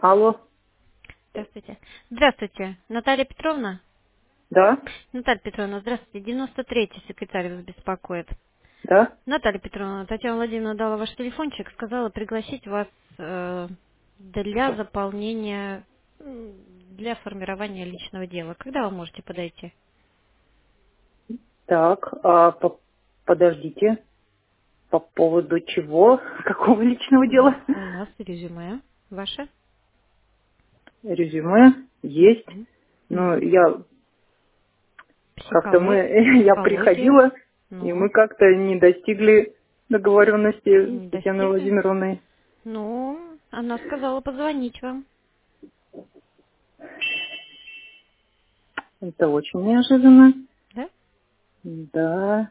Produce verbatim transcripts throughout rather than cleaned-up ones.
Алло, Здравствуйте. Здравствуйте, Наталья Петровна. да, Наталья Петровна, здравствуйте. девяносто третий секретарь вас беспокоит. да, Наталья Петровна, Татьяна Владимировна дала ваш телефончик, сказала пригласить вас э, для заполнения, м, для формирования личного дела. Когда вы можете подойти? так, а по- подождите, по поводу чего, какого личного У дела? у нас резюме ваше. Резюме есть, Мгм. но Мгм. я как-то мы, Психолог, я психология. приходила, и мы Ну, как-то не достигли договоренности не с Татьяной достигли? Владимировной. Ну, она сказала позвонить вам. Это очень неожиданно. Да? Да,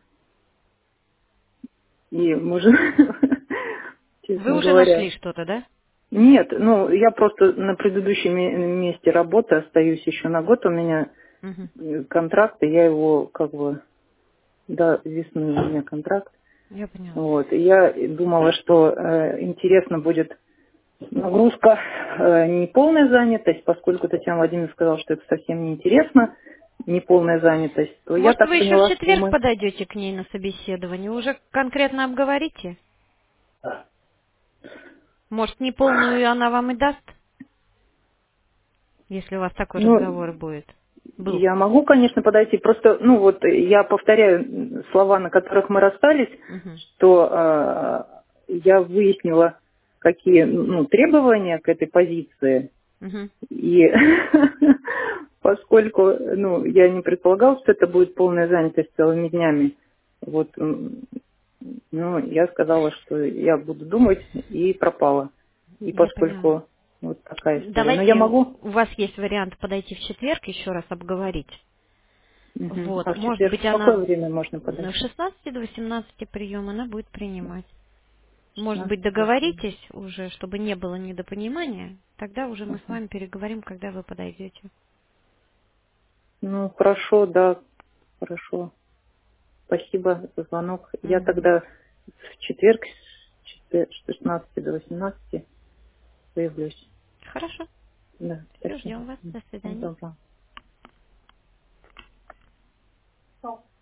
и мы же, Вы честно уже нашли говоря, что-то, да? нет, ну, я просто на предыдущем ме- месте работы остаюсь еще на год. У меня Мгм. э, контракт, и я его как бы до весны у меня контракт. Я поняла. Вот. И я думала, что э, интересно будет нагрузка, э, не полная занятость, поскольку Татьяна Владимировна сказала, что это совсем не интересно, не полная занятость, то я Может, так вы еще в поняла, что четверг мы... подойдете к ней на собеседование? Уже конкретно обговорите? Может, неполную она вам и даст, если у вас такой Ну, разговор будет? Был. я могу, конечно, подойти. Просто, ну вот, я повторяю м, слова, на которых мы расстались, Мгм. что э, я выяснила, какие ну, требования к этой позиции. Мгм. И поскольку ну, я не предполагала, что это будет полная занятость целыми днями, вот, м, ну, я сказала, что я буду думать, и пропала. И Я поняла. поскольку вот такая история. Но я Давайте, могу. у вас есть вариант подойти в четверг, еще раз обговорить. Мгм. Вот, А в может четверг быть, в какое она время можно ну, с подойти? шестнадцати до восемнадцати прием она будет принимать. Может быть, шестнадцать восемь. договоритесь уже, чтобы не было недопонимания, тогда уже мы с Ага. вами переговорим, когда вы подойдете. Ну, хорошо, да, хорошо. Спасибо за звонок. Я Мгм. тогда в четверг с четы- с шестнадцати до восемнадцати появлюсь. Хорошо. Да, Все, спасибо. ждем вас. М. До Всего свидания. доброго.